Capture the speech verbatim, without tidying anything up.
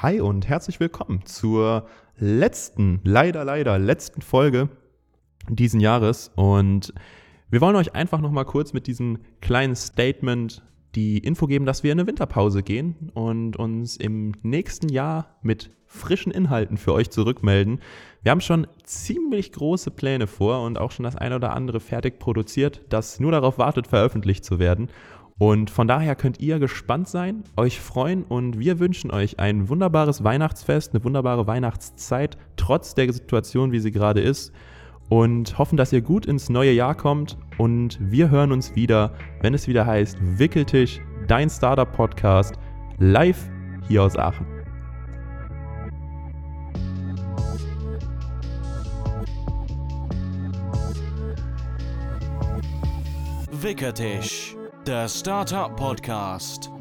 Hi und herzlich willkommen zur letzten, leider, leider letzten Folge diesen Jahres. Und wir wollen euch einfach nochmal kurz mit diesem kleinen Statement die Info geben, dass wir in eine Winterpause gehen und uns im nächsten Jahr mit frischen Inhalten für euch zurückmelden. Wir haben schon ziemlich große Pläne vor und auch schon das eine oder andere fertig produziert, das nur darauf wartet, veröffentlicht zu werden. Und von daher könnt ihr gespannt sein, euch freuen und wir wünschen euch ein wunderbares Weihnachtsfest, eine wunderbare Weihnachtszeit, trotz der Situation, wie sie gerade ist, und hoffen, dass ihr gut ins neue Jahr kommt. Und wir hören uns wieder, wenn es wieder heißt Wickeltisch, dein Startup-Podcast, live hier aus Aachen. Wickeltisch, der Startup Podcast.